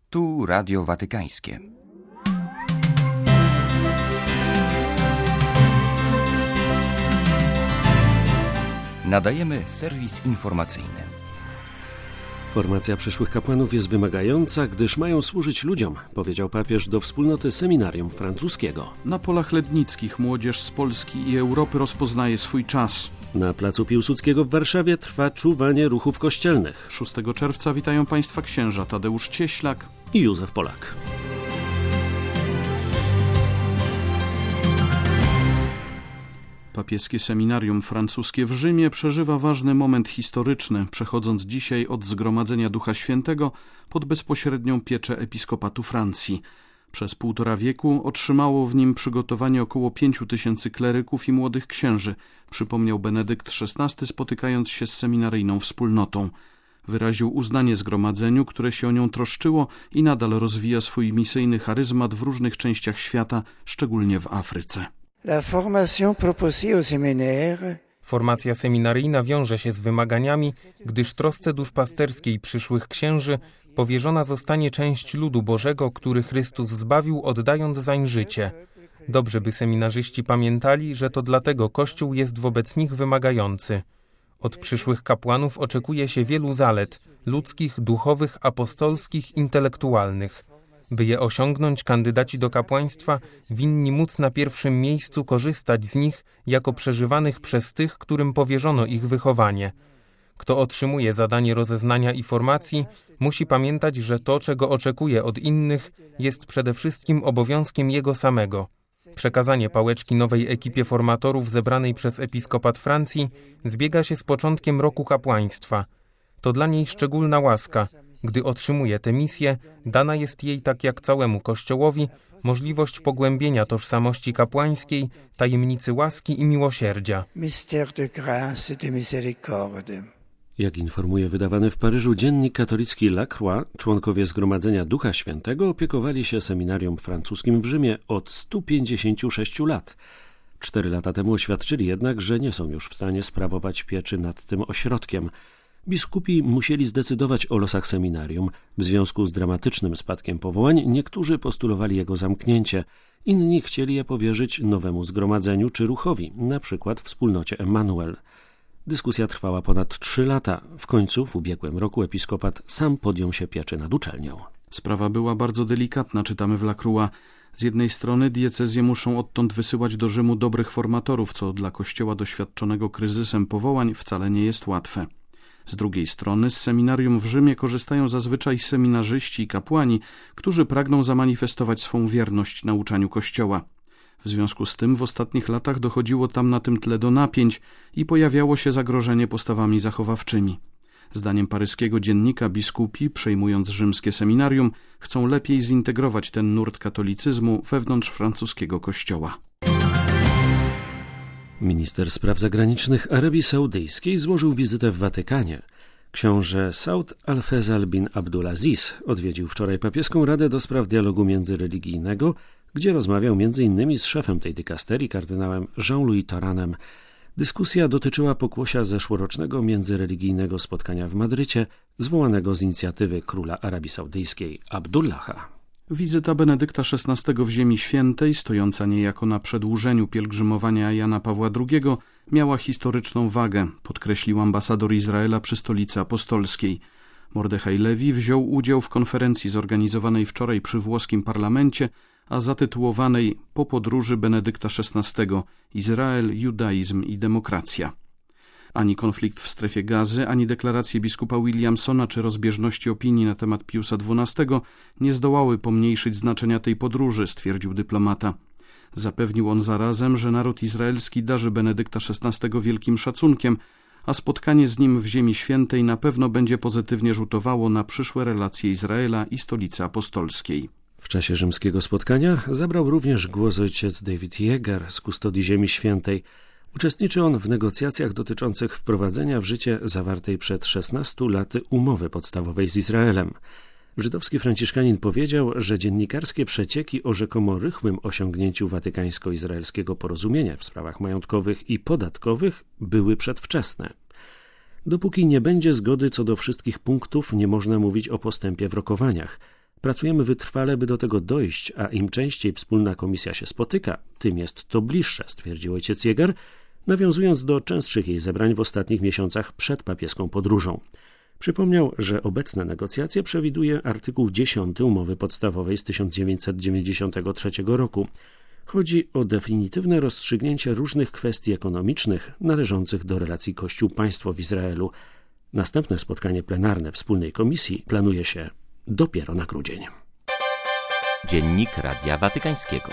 Tu Radio Watykańskie. Nadajemy serwis informacyjny. Formacja przyszłych kapłanów jest wymagająca, gdyż mają służyć ludziom, powiedział papież do wspólnoty seminarium francuskiego. Na polach lednickich młodzież z Polski i Europy rozpoznaje swój czas. Na placu Piłsudskiego w Warszawie trwa czuwanie ruchów kościelnych. 6 czerwca witają Państwa księża Tadeusz Cieślak i Józef Polak. Papieskie seminarium francuskie w Rzymie przeżywa ważny moment historyczny, przechodząc dzisiaj od zgromadzenia Ducha Świętego pod bezpośrednią pieczę episkopatu Francji. Przez 1,5 wieku otrzymało w nim przygotowanie około 5000 kleryków i młodych księży, przypomniał Benedykt XVI, spotykając się z seminaryjną wspólnotą. Wyraził uznanie zgromadzeniu, które się o nią troszczyło i nadal rozwija swój misyjny charyzmat w różnych częściach świata, szczególnie w Afryce. Formacja seminaryjna wiąże się z wymaganiami, gdyż trosce duszpasterskiej przyszłych księży powierzona zostanie część ludu Bożego, który Chrystus zbawił, oddając zań życie. Dobrze by seminarzyści pamiętali, że to dlatego Kościół jest wobec nich wymagający. Od przyszłych kapłanów oczekuje się wielu zalet ludzkich, duchowych, apostolskich, intelektualnych. By je osiągnąć, kandydaci do kapłaństwa winni móc na pierwszym miejscu korzystać z nich jako przeżywanych przez tych, którym powierzono ich wychowanie. Kto otrzymuje zadanie rozeznania i formacji, musi pamiętać, że to, czego oczekuje od innych, jest przede wszystkim obowiązkiem jego samego. Przekazanie pałeczki nowej ekipie formatorów zebranej przez episkopat Francji zbiega się z początkiem roku kapłaństwa. To dla niej szczególna łaska. Gdy otrzymuje tę misję, dana jest jej, tak jak całemu Kościołowi, możliwość pogłębienia tożsamości kapłańskiej, tajemnicy łaski i miłosierdzia. Jak informuje wydawany w Paryżu dziennik katolicki La Croix, członkowie Zgromadzenia Ducha Świętego opiekowali się seminarium francuskim w Rzymie od 156 lat. 4 lata temu oświadczyli jednak, że nie są już w stanie sprawować pieczy nad tym ośrodkiem. Biskupi musieli zdecydować o losach seminarium. W związku z dramatycznym spadkiem powołań niektórzy postulowali jego zamknięcie, inni chcieli je powierzyć nowemu zgromadzeniu czy ruchowi, na przykład wspólnocie Emmanuel. Dyskusja trwała ponad 3 lata. W końcu w ubiegłym roku episkopat sam podjął się pieczy nad uczelnią. Sprawa była bardzo delikatna, czytamy w La Croix. Z jednej strony diecezje muszą odtąd wysyłać do Rzymu dobrych formatorów, co dla Kościoła doświadczonego kryzysem powołań wcale nie jest łatwe. Z drugiej strony z seminarium w Rzymie korzystają zazwyczaj seminarzyści i kapłani, którzy pragną zamanifestować swą wierność nauczaniu Kościoła. W związku z tym w ostatnich latach dochodziło tam na tym tle do napięć i pojawiało się zagrożenie postawami zachowawczymi. Zdaniem paryskiego dziennika biskupi, przejmując rzymskie seminarium, chcą lepiej zintegrować ten nurt katolicyzmu wewnątrz francuskiego Kościoła. Minister spraw zagranicznych Arabii Saudyjskiej złożył wizytę w Watykanie. Książę Saud Al-Faisal bin Abdulaziz odwiedził wczoraj papieską Radę do spraw dialogu międzyreligijnego, gdzie rozmawiał m.in. z szefem tej dykasterii, kardynałem Jean-Louis Toranem. Dyskusja dotyczyła pokłosia zeszłorocznego międzyreligijnego spotkania w Madrycie, zwołanego z inicjatywy króla Arabii Saudyjskiej Abdullaha. Wizyta Benedykta XVI w Ziemi Świętej, stojąca niejako na przedłużeniu pielgrzymowania Jana Pawła II, miała historyczną wagę, podkreślił ambasador Izraela przy Stolicy Apostolskiej. Mordechaj Lewi wziął udział w konferencji zorganizowanej wczoraj przy włoskim parlamencie, a zatytułowanej Po podróży Benedykta XVI – Izrael, judaizm i demokracja. Ani konflikt w strefie Gazy, ani deklaracje biskupa Williamsona czy rozbieżności opinii na temat Piusa XII nie zdołały pomniejszyć znaczenia tej podróży, stwierdził dyplomata. Zapewnił on zarazem, że naród izraelski darzy Benedykta XVI wielkim szacunkiem, a spotkanie z nim w Ziemi Świętej na pewno będzie pozytywnie rzutowało na przyszłe relacje Izraela i Stolicy Apostolskiej. W czasie rzymskiego spotkania zabrał również głos ojciec David Jäger z Kustodii Ziemi Świętej. Uczestniczy on w negocjacjach dotyczących wprowadzenia w życie zawartej przed 16 laty umowy podstawowej z Izraelem. Żydowski franciszkanin powiedział, że dziennikarskie przecieki o rzekomo rychłym osiągnięciu watykańsko-izraelskiego porozumienia w sprawach majątkowych i podatkowych były przedwczesne. Dopóki nie będzie zgody co do wszystkich punktów, nie można mówić o postępie w rokowaniach. Pracujemy wytrwale, by do tego dojść, a im częściej wspólna komisja się spotyka, tym jest to bliższe, stwierdził ojciec Jäger, nawiązując do częstszych jej zebrań w ostatnich miesiącach przed papieską podróżą. Przypomniał, że obecne negocjacje przewiduje artykuł 10 umowy podstawowej z 1993 roku. Chodzi o definitywne rozstrzygnięcie różnych kwestii ekonomicznych należących do relacji Kościół-Państwo w Izraelu. Następne spotkanie plenarne wspólnej komisji planuje się dopiero na grudzień. Dziennik Radia Watykańskiego.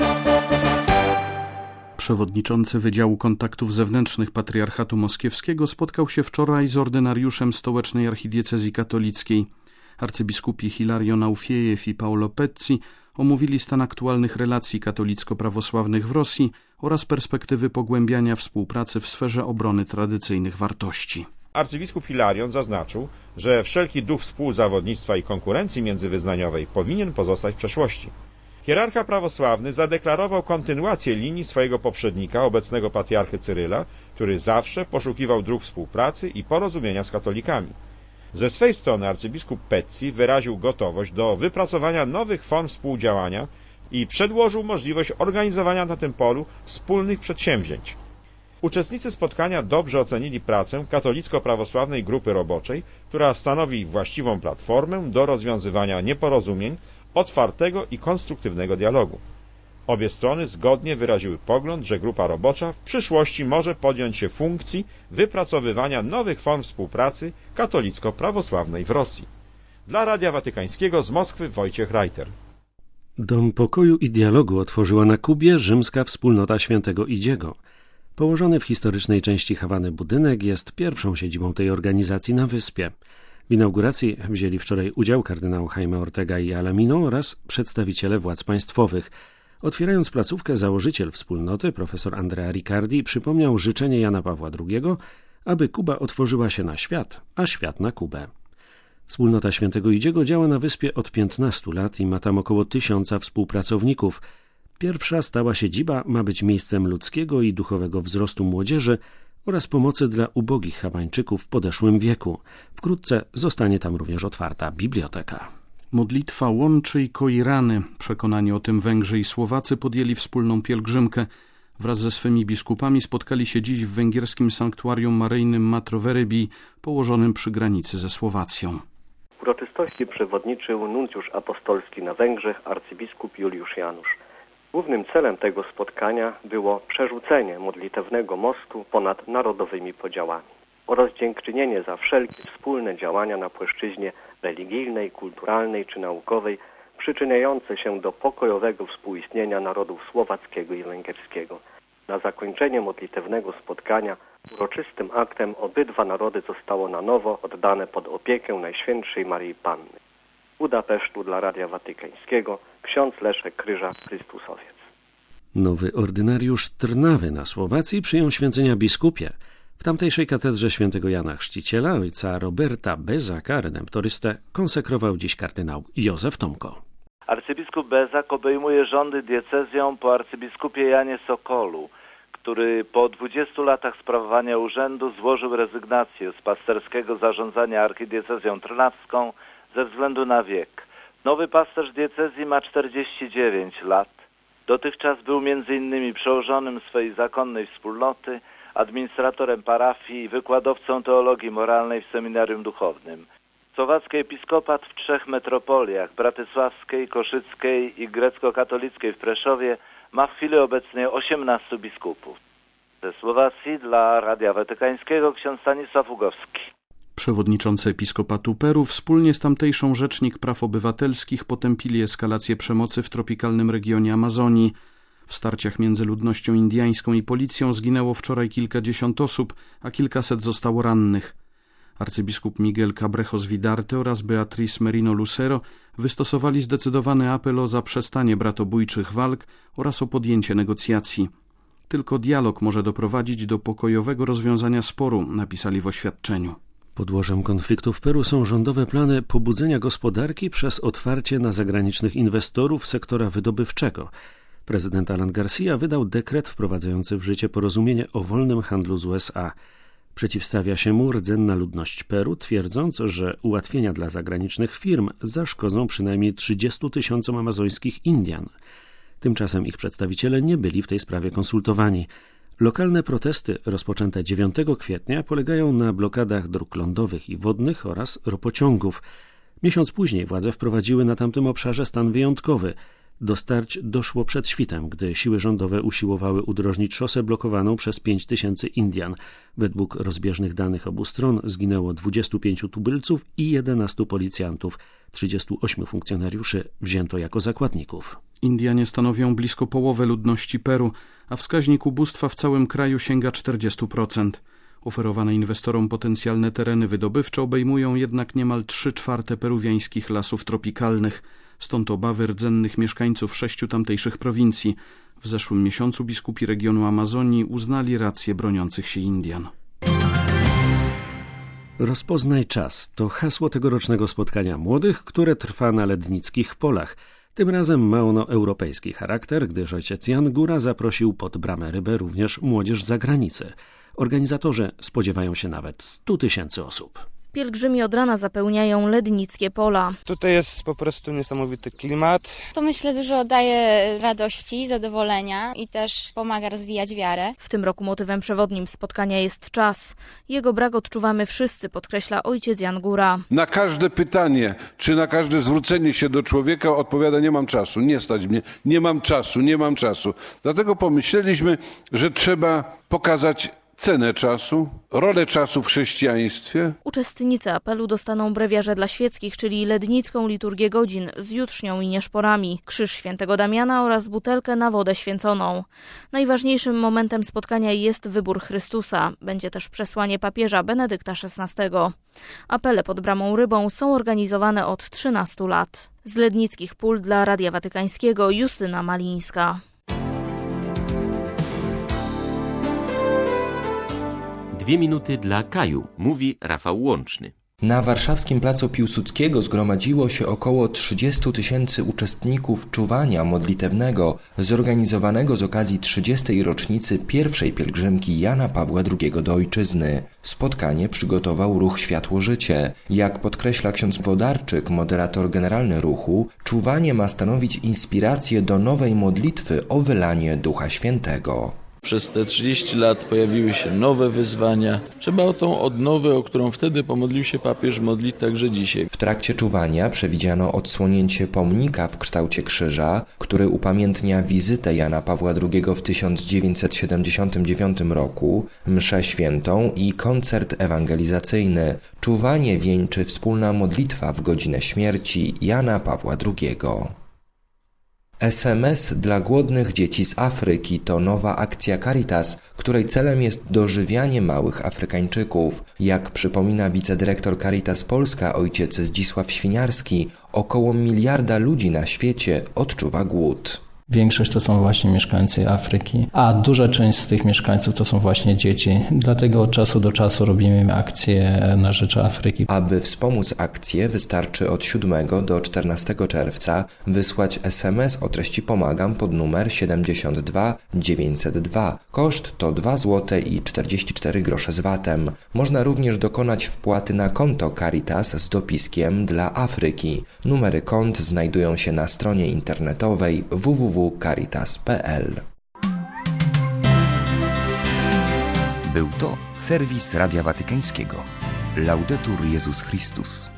Przewodniczący Wydziału Kontaktów Zewnętrznych Patriarchatu Moskiewskiego spotkał się wczoraj z ordynariuszem stołecznej archidiecezji katolickiej. Arcybiskupi Hilario Naufiejew i Paolo Pezzi omówili stan aktualnych relacji katolicko-prawosławnych w Rosji oraz perspektywy pogłębiania współpracy w sferze obrony tradycyjnych wartości. Arcybiskup Hilarion zaznaczył, że wszelki duch współzawodnictwa i konkurencji międzywyznaniowej powinien pozostać w przeszłości. Hierarcha prawosławny zadeklarował kontynuację linii swojego poprzednika, obecnego patriarchy Cyryla, który zawsze poszukiwał dróg współpracy i porozumienia z katolikami. Ze swej strony arcybiskup Pezzi wyraził gotowość do wypracowania nowych form współdziałania i przedłożył możliwość organizowania na tym polu wspólnych przedsięwzięć. Uczestnicy spotkania dobrze ocenili pracę katolicko-prawosławnej grupy roboczej, która stanowi właściwą platformę do rozwiązywania nieporozumień, otwartego i konstruktywnego dialogu. Obie strony zgodnie wyraziły pogląd, że grupa robocza w przyszłości może podjąć się funkcji wypracowywania nowych form współpracy katolicko-prawosławnej w Rosji. Dla Radia Watykańskiego z Moskwy Wojciech Reiter. Dom Pokoju i Dialogu otworzyła na Kubie rzymska wspólnota Świętego Idziego. Położony w historycznej części Hawany budynek jest pierwszą siedzibą tej organizacji na wyspie. W inauguracji wzięli wczoraj udział kardynał Jaime Ortega y Alamino oraz przedstawiciele władz państwowych. Otwierając placówkę, założyciel wspólnoty, profesor Andrea Riccardi, przypomniał życzenie Jana Pawła II, aby Kuba otworzyła się na świat, a świat na Kubę. Wspólnota Świętego Idziego działa na wyspie od 15 lat i ma tam około 1000 współpracowników. Pierwsza stała siedziba ma być miejscem ludzkiego i duchowego wzrostu młodzieży oraz pomocy dla ubogich Hawańczyków w podeszłym wieku. Wkrótce zostanie tam również otwarta biblioteka. Modlitwa łączy i koi rany. Przekonani o tym Węgrzy i Słowacy podjęli wspólną pielgrzymkę. Wraz ze swymi biskupami spotkali się dziś w węgierskim sanktuarium maryjnym Matro Verebii, położonym przy granicy ze Słowacją. Uroczystości przewodniczył nuncjusz apostolski na Węgrzech arcybiskup Juliusz Janusz. Głównym celem tego spotkania było przerzucenie modlitewnego mostu ponad narodowymi podziałami oraz dziękczynienie za wszelkie wspólne działania na płaszczyźnie religijnej, kulturalnej czy naukowej przyczyniające się do pokojowego współistnienia narodów słowackiego i węgierskiego. Na zakończenie modlitewnego spotkania uroczystym aktem obydwa narody zostało na nowo oddane pod opiekę Najświętszej Maryi Panny. Z Budapesztu dla Radia Watykańskiego ksiądz Leszek Kryża, Chrystusowiec. Nowy ordynariusz Trnawy na Słowacji przyjął święcenia biskupie. W tamtejszej katedrze świętego Jana Chrzciciela ojca Roberta Bezaka, redemptorystę, konsekrował dziś kardynał Józef Tomko. Arcybiskup Bezak obejmuje rządy diecezją po arcybiskupie Janie Sokolu, który po 20 latach sprawowania urzędu złożył rezygnację z pasterskiego zarządzania archidiecezją trnawską ze względu na wiek. Nowy pasterz diecezji ma 49 lat. Dotychczas był m.in. przełożonym swej zakonnej wspólnoty, administratorem parafii i wykładowcą teologii moralnej w seminarium duchownym. Słowacki episkopat w 3 metropoliach, bratysławskiej, koszyckiej i grecko-katolickiej w Preszowie, ma w chwili obecnej 18 biskupów. Ze Słowacji dla Radia Watykańskiego ksiądz Stanisław Ugowski. Przewodniczący Episkopatu Peru wspólnie z tamtejszą Rzecznik Praw Obywatelskich potępili eskalację przemocy w tropikalnym regionie Amazonii. W starciach między ludnością indyjską i policją zginęło wczoraj kilkadziesiąt osób, a kilkaset zostało rannych. Arcybiskup Miguel Cabrejos Vidarte oraz Beatriz Merino Lucero wystosowali zdecydowany apel o zaprzestanie bratobójczych walk oraz o podjęcie negocjacji. Tylko dialog może doprowadzić do pokojowego rozwiązania sporu, napisali w oświadczeniu. Podłożem konfliktu w Peru są rządowe plany pobudzenia gospodarki przez otwarcie na zagranicznych inwestorów sektora wydobywczego. Prezydent Alan Garcia wydał dekret wprowadzający w życie porozumienie o wolnym handlu z USA. Przeciwstawia się mu rdzenna ludność Peru, twierdząc, że ułatwienia dla zagranicznych firm zaszkodzą przynajmniej 30 000 amazońskich Indian. Tymczasem ich przedstawiciele nie byli w tej sprawie konsultowani. Lokalne protesty rozpoczęte 9 kwietnia polegają na blokadach dróg lądowych i wodnych oraz ropociągów. Miesiąc później władze wprowadziły na tamtym obszarze stan wyjątkowy. Do starć doszło przed świtem, gdy siły rządowe usiłowały udrożnić szosę blokowaną przez 5000 Indian. Według rozbieżnych danych obu stron zginęło 25 tubylców i 11 policjantów. 38 funkcjonariuszy wzięto jako zakładników. Indianie stanowią blisko połowę ludności Peru, a wskaźnik ubóstwa w całym kraju sięga 40%. Oferowane inwestorom potencjalne tereny wydobywcze obejmują jednak niemal 3/4 peruwiańskich lasów tropikalnych. Stąd obawy rdzennych mieszkańców 6 tamtejszych prowincji. W zeszłym miesiącu biskupi regionu Amazonii uznali rację broniących się Indian. Rozpoznaj czas to hasło tegorocznego spotkania młodych, które trwa na lednickich polach. Tym razem ma ono europejski charakter, gdyż ojciec Jan Góra zaprosił pod bramę Rybę również młodzież z zagranicy. Organizatorzy spodziewają się nawet 100 000 osób. Pielgrzymi od rana zapełniają lednickie pola. Tutaj jest po prostu niesamowity klimat. To myślę dużo daje radości, zadowolenia i też pomaga rozwijać wiarę. W tym roku motywem przewodnim spotkania jest czas. Jego brak odczuwamy wszyscy, podkreśla ojciec Jan Góra. Na każde pytanie, czy na każde zwrócenie się do człowieka odpowiada: nie mam czasu, nie stać mnie, nie mam czasu. Dlatego pomyśleliśmy, że trzeba pokazać cenę czasu, rolę czasu w chrześcijaństwie. Uczestnicy apelu dostaną brewiarze dla świeckich, czyli lednicką liturgię godzin z jutrznią i nieszporami, krzyż świętego Damiana oraz butelkę na wodę święconą. Najważniejszym momentem spotkania jest wybór Chrystusa. Będzie też przesłanie papieża Benedykta XVI. Apele pod bramą Rybą są organizowane od 13 lat. Z lednickich pól dla Radia Watykańskiego Justyna Malińska. 2 minuty dla Kaju, mówi Rafał Łączny. Na warszawskim placu Piłsudskiego zgromadziło się około 30 000 uczestników czuwania modlitewnego zorganizowanego z okazji 30. rocznicy pierwszej pielgrzymki Jana Pawła II do ojczyzny. Spotkanie przygotował ruch Światło-Życie. Jak podkreśla ksiądz Wodarczyk, moderator generalny ruchu, czuwanie ma stanowić inspirację do nowej modlitwy o wylanie Ducha Świętego. Przez te 30 lat pojawiły się nowe wyzwania. Trzeba o tą odnowę, o którą wtedy pomodlił się papież, modlić także dzisiaj. W trakcie czuwania przewidziano odsłonięcie pomnika w kształcie krzyża, który upamiętnia wizytę Jana Pawła II w 1979 roku, mszę świętą i koncert ewangelizacyjny. Czuwanie wieńczy wspólna modlitwa w godzinę śmierci Jana Pawła II. SMS dla głodnych dzieci z Afryki to nowa akcja Caritas, której celem jest dożywianie małych Afrykańczyków. Jak przypomina wicedyrektor Caritas Polska ojciec Zdzisław Świniarski, około 1 miliarda ludzi na świecie odczuwa głód. Większość to są właśnie mieszkańcy Afryki, a duża część z tych mieszkańców to są właśnie dzieci. Dlatego od czasu do czasu robimy akcje na rzecz Afryki. Aby wspomóc akcję, wystarczy od 7 do 14 czerwca wysłać SMS o treści Pomagam pod numer 72 902. Koszt to 2,44 zł z VAT-em. Można również dokonać wpłaty na konto Caritas z dopiskiem dla Afryki. Numery kont znajdują się na stronie internetowej www.caritas.pl. Był to serwis Radia Watykańskiego. Laudetur Jezus Chrystus.